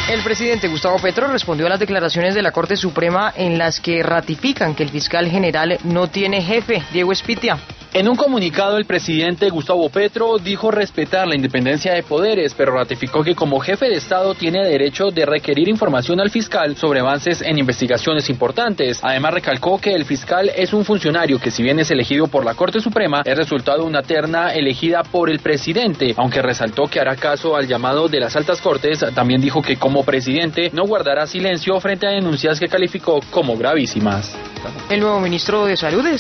El presidente Gustavo Petro respondió a las declaraciones de la Corte Suprema en las que ratifican que el fiscal general no tiene jefe, Diego Espitia. En un comunicado, el presidente Gustavo Petro dijo respetar la independencia de poderes, pero ratificó que como jefe de Estado tiene derecho de requerir información al fiscal sobre avances en investigaciones importantes. Además, recalcó que el fiscal es un funcionario que, si bien es elegido por la Corte Suprema, es resultado de una terna elegida por el presidente. Aunque resaltó que hará caso al llamado de las altas cortes, también dijo que como presidente no guardará silencio frente a denuncias que calificó como gravísimas. El nuevo ministro de Salud